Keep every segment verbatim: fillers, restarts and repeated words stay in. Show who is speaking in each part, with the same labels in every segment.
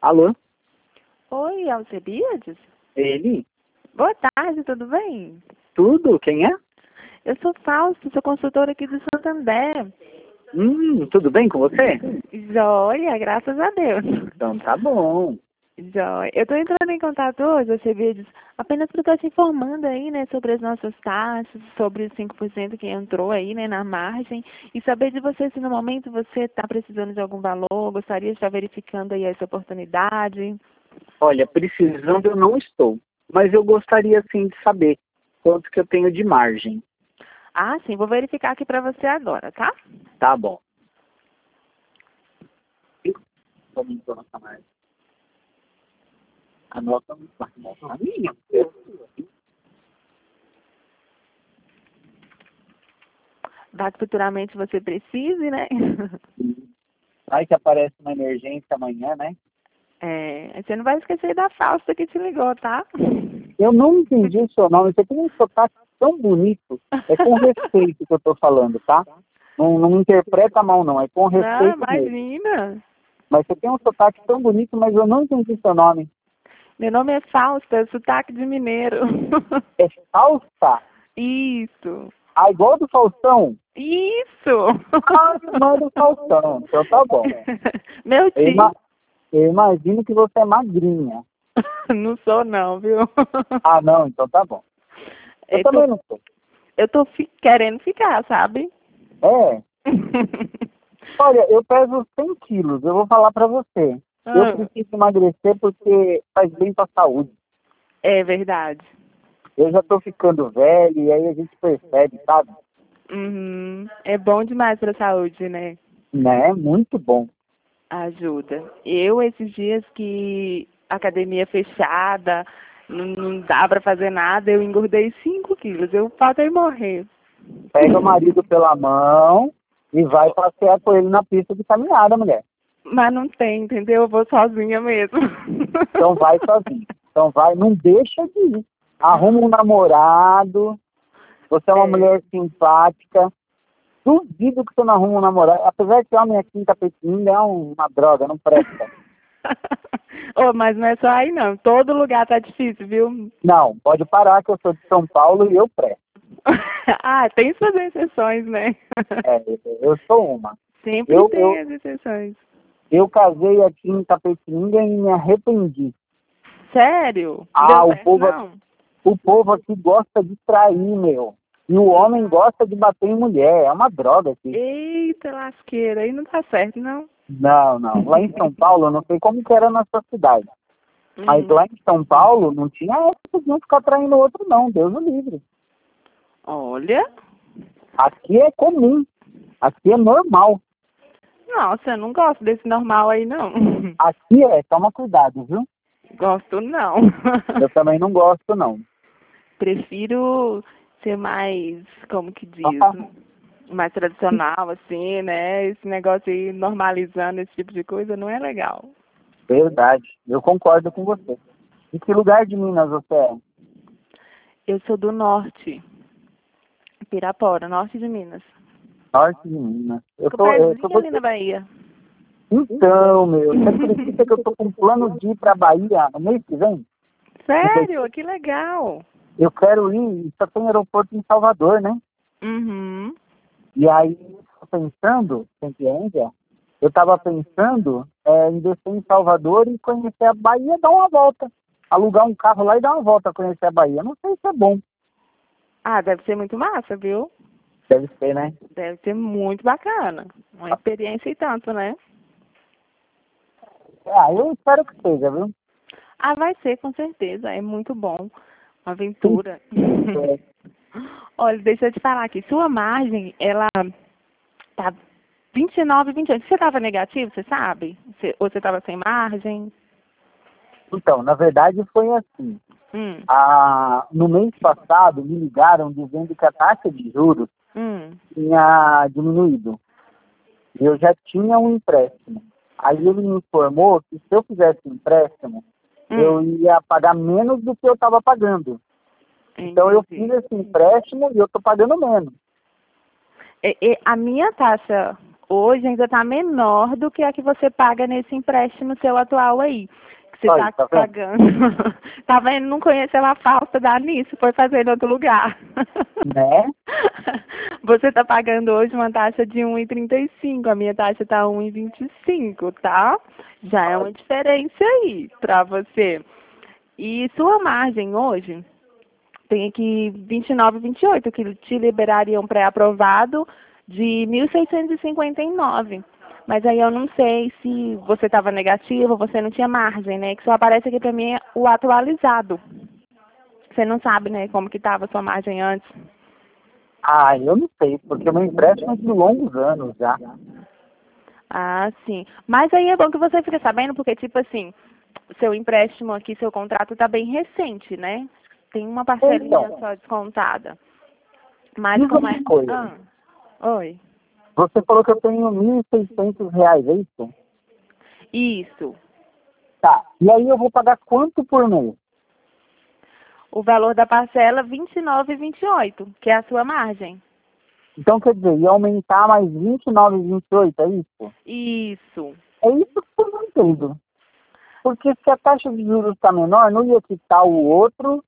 Speaker 1: Alô?
Speaker 2: Oi, Alcebiades?
Speaker 1: Ele?
Speaker 2: Boa tarde, tudo bem?
Speaker 1: Tudo? Quem é?
Speaker 2: Eu sou Fausto, sou consultora aqui do Santander.
Speaker 1: Hum, tudo bem com você?
Speaker 2: Joia, graças a Deus.
Speaker 1: Então tá bom.
Speaker 2: Joia. Eu estou entrando em contato hoje, Alcebiades, apenas para estar te informando aí, né, sobre as nossas taxas, sobre os cinco por cento que entrou aí, né, na margem, e saber de você se no momento você está precisando de algum valor, gostaria de estar verificando aí essa oportunidade.
Speaker 1: Olha, precisando eu não estou, mas eu gostaria sim de saber quanto que eu tenho de margem.
Speaker 2: Ah, sim, vou verificar aqui para você agora, tá?
Speaker 1: Tá bom. Vamos nossa margem. Anota a minha.
Speaker 2: Vai que futuramente você precise, né?
Speaker 1: Vai que aparece uma emergência amanhã, né?
Speaker 2: É, você não vai esquecer da Fausta que te ligou, tá?
Speaker 1: Eu não entendi o seu nome. Você tem um sotaque tão bonito. É com respeito que eu tô falando, tá? Não, não me interpreta mal, não. É com
Speaker 2: Não,
Speaker 1: respeito mesmo.
Speaker 2: imagina.
Speaker 1: Mas você tem um sotaque tão bonito, mas eu não entendi seu nome.
Speaker 2: Meu nome é Fausta, sotaque de mineiro.
Speaker 1: É Fausta?
Speaker 2: Isso.
Speaker 1: Ah, igual do Faustão?
Speaker 2: Isso.
Speaker 1: Ah, irmã do Faustão. Então tá bom.
Speaker 2: Meu
Speaker 1: Eu,
Speaker 2: tio.
Speaker 1: ima eu imagino que você é magrinha.
Speaker 2: Não sou não, viu?
Speaker 1: Ah, não, então tá bom. Eu,
Speaker 2: Eu
Speaker 1: também
Speaker 2: tô,
Speaker 1: não sou.
Speaker 2: eu tô fi querendo ficar, sabe?
Speaker 1: É. Olha, eu peso cem quilos. Eu vou falar pra você. Eu
Speaker 2: Ah,
Speaker 1: preciso emagrecer porque faz bem pra saúde.
Speaker 2: é verdade.
Speaker 1: Eu já tô ficando velho e aí a gente percebe, sabe?
Speaker 2: Uhum. É bom demais pra saúde, né?
Speaker 1: Né? Muito bom.
Speaker 2: Ajuda. Eu, esses dias que a academia fechada, não, não dá pra fazer nada, eu engordei cinco quilos. Eu faltei morrer.
Speaker 1: Pega o marido pela mão e vai passear com ele na pista de caminhada, mulher.
Speaker 2: Mas não tem, entendeu? Eu vou sozinha mesmo.
Speaker 1: Então vai sozinho. Então vai, não deixa de ir. Arruma um namorado. Você é uma
Speaker 2: É.
Speaker 1: mulher simpática. Duvido que você não arruma um namorado. Apesar de que homem aqui em Tapetininga é uma droga, não presta.
Speaker 2: Oh, mas não é só aí não. Todo lugar tá difícil, viu?
Speaker 1: Não, pode parar que eu sou de São Paulo e eu presto.
Speaker 2: Ah, tem suas exceções, né?
Speaker 1: É, eu sou uma.
Speaker 2: Sempre
Speaker 1: Eu,
Speaker 2: tem
Speaker 1: eu,
Speaker 2: as exceções.
Speaker 1: eu casei aqui em Tapetininga e me arrependi.
Speaker 2: Sério? Não
Speaker 1: Ah,
Speaker 2: deu
Speaker 1: o
Speaker 2: certo,
Speaker 1: povo,
Speaker 2: não?
Speaker 1: o povo aqui gosta de trair, meu. E o homem gosta de bater em mulher. É uma droga aqui.
Speaker 2: Eita, lasqueira. Aí não tá certo, não?
Speaker 1: Não, não. Lá em São Paulo, eu não sei como que era na sua cidade. Mas
Speaker 2: Hum.
Speaker 1: lá em São Paulo, não tinha essa de um ficar traindo o outro, não. Deus o livre.
Speaker 2: Olha.
Speaker 1: Aqui é comum. Aqui é normal.
Speaker 2: Nossa, eu não gosto desse normal aí, não.
Speaker 1: Aqui é, toma cuidado, viu?
Speaker 2: Gosto, não.
Speaker 1: Eu também não gosto, não.
Speaker 2: Prefiro ser mais, como que diz,
Speaker 1: Ah,
Speaker 2: mais tradicional, assim, né? Esse negócio aí normalizando esse tipo de coisa não é legal.
Speaker 1: verdade. Eu concordo com você. Em que lugar de Minas você é?
Speaker 2: Eu sou do norte, Pirapora, norte de Minas.
Speaker 1: Norte de Minas. Eu
Speaker 2: Fico
Speaker 1: tô, eu tô...
Speaker 2: pezinho ali na Bahia.
Speaker 1: Então, meu, você acredita que eu tô com plano de ir pra Bahia no mês que vem?
Speaker 2: Sério? Que legal.
Speaker 1: Eu quero ir, só tem aeroporto em Salvador, né?
Speaker 2: Uhum.
Speaker 1: E aí, pensando, você entende? Eu estava pensando é, em descer em Salvador e conhecer a Bahia, dar uma volta. Alugar um carro lá e dar uma volta conhecer a Bahia. Não sei se é bom.
Speaker 2: Ah, deve ser muito massa, viu?
Speaker 1: Deve ser, né?
Speaker 2: Deve ser muito bacana. Uma experiência e tanto, né?
Speaker 1: Ah, eu espero que seja, viu?
Speaker 2: Ah, vai ser, com certeza. É muito bom. Uma aventura.
Speaker 1: É,
Speaker 2: Olha, deixa eu te falar aqui. Sua margem, ela tá vinte e nove, vinte e oito. Você estava negativo, você sabe? Você, ou você estava sem margem?
Speaker 1: então, na verdade foi assim.
Speaker 2: Hum,
Speaker 1: Ah, no mês passado me ligaram dizendo que a taxa de juros
Speaker 2: hum,
Speaker 1: tinha diminuído. Eu já tinha um empréstimo. Aí ele me informou que se eu fizesse um empréstimo, eu
Speaker 2: hum.
Speaker 1: ia pagar menos do que eu estava pagando. Então eu fiz
Speaker 2: Entendi.
Speaker 1: esse empréstimo e eu estou pagando menos.
Speaker 2: E, e a minha taxa Hoje ainda está menor do que a que você paga nesse empréstimo seu atual aí. Que você
Speaker 1: Olha,
Speaker 2: está
Speaker 1: tá vendo?
Speaker 2: pagando. Tá vendo? Não conheceu a falta da nisso, foi fazer em outro lugar.
Speaker 1: Né?
Speaker 2: Você está pagando hoje uma taxa de um e trinta e cinco, a minha taxa está um e vinte e cinco, tá? Já é uma diferença aí para você. E sua margem hoje tem aqui vinte e nove, vinte e oito, que te liberariam pré-aprovado de mil seiscentos e cinquenta e nove. Mas aí eu não sei se você estava negativo, você não tinha margem, né? Que só aparece aqui para mim o atualizado. Você não sabe, né, como que estava a sua margem antes.
Speaker 1: Ah, eu não sei, porque o meu empréstimo é de longos anos já.
Speaker 2: Ah, sim. Mas aí é bom que você fique sabendo, porque, tipo assim, seu empréstimo aqui, seu contrato está bem recente, né? Tem uma parcelinha
Speaker 1: Então,
Speaker 2: só descontada. Mas
Speaker 1: diz
Speaker 2: como é...
Speaker 1: uma coisa.
Speaker 2: Ah, oi.
Speaker 1: Você falou que eu tenho mil e seiscentos reais, é isso?
Speaker 2: Isso.
Speaker 1: Tá. E aí eu vou pagar quanto por mês?
Speaker 2: O valor da parcela vinte e nove e vinte e oito, que é a sua margem.
Speaker 1: Então, quer dizer, ia aumentar mais vinte e nove e vinte e oito, é isso?
Speaker 2: Isso.
Speaker 1: É isso que eu não entendo. Porque se a taxa de juros está menor, não ia quitar o outro.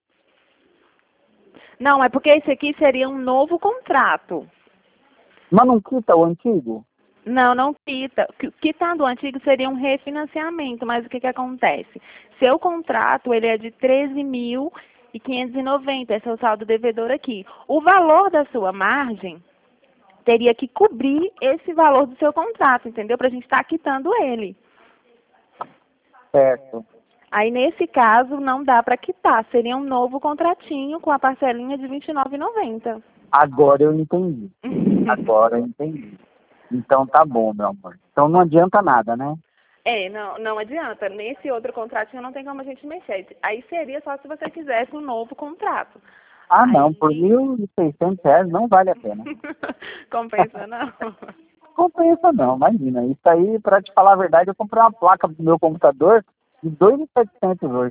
Speaker 2: Não, é porque esse aqui seria um novo contrato.
Speaker 1: Mas não quita o antigo?
Speaker 2: Não, não quita. Qui- Quitando o antigo seria um refinanciamento, mas o que que acontece? Seu contrato, ele é de treze mil e quinhentos e noventa, esse é o saldo devedor aqui. O valor da sua margem teria que cobrir esse valor do seu contrato, entendeu? Para a gente estar quitando ele.
Speaker 1: Certo.
Speaker 2: Aí, nesse caso, não dá para quitar. Seria um novo contratinho com a parcelinha de vinte e nove reais e noventa centavos.
Speaker 1: Agora eu entendi. Agora eu entendi. Então tá bom, meu amor. Então não adianta nada, né?
Speaker 2: É, não, não adianta. Nesse outro contratinho não tem como a gente mexer. Aí seria só se você quisesse um novo contrato.
Speaker 1: Ah, não.
Speaker 2: Aí
Speaker 1: Por mil e seiscentos reais não vale a pena.
Speaker 2: compensa não.
Speaker 1: Compensa não, imagina. Isso aí, pra te falar a verdade, eu comprei uma placa pro meu computador de dois mil e setecentos hoje.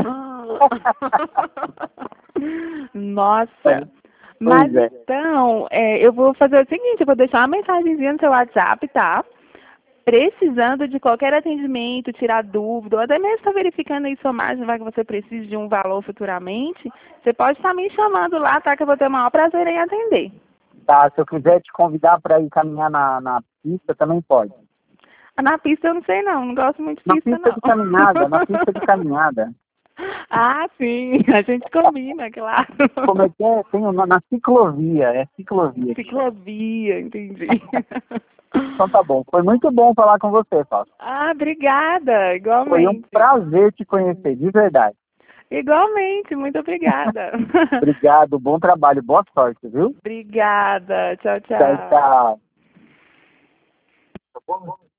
Speaker 2: Nossa. Mas
Speaker 1: Pois é.
Speaker 2: então, é, eu vou fazer o seguinte, eu vou deixar uma mensagenzinha no seu WhatsApp, tá? Precisando de qualquer atendimento, tirar dúvida, ou até mesmo estar verificando aí sua margem, vai que você precise de um valor futuramente, você pode estar me chamando lá, tá? Que eu vou ter o maior prazer em atender.
Speaker 1: Tá, se eu quiser te convidar para ir caminhar na, na pista, também pode.
Speaker 2: Ah, na pista eu não sei não, não gosto muito de
Speaker 1: Na
Speaker 2: pista
Speaker 1: pista
Speaker 2: não.
Speaker 1: de caminhada, na pista de caminhada.
Speaker 2: Ah, sim, a gente combina, claro.
Speaker 1: Como é que é? Tem uma, na ciclovia, é ciclovia.
Speaker 2: Ciclovia, entendi.
Speaker 1: Então tá bom. Foi muito bom falar com você, Fábio.
Speaker 2: Ah, obrigada,
Speaker 1: Foi um
Speaker 2: igualmente.
Speaker 1: prazer te conhecer, de verdade.
Speaker 2: Igualmente, muito obrigada.
Speaker 1: Obrigado, bom trabalho, boa sorte, viu?
Speaker 2: Obrigada, tchau,
Speaker 1: Tchau,
Speaker 2: tchau.
Speaker 1: tchau.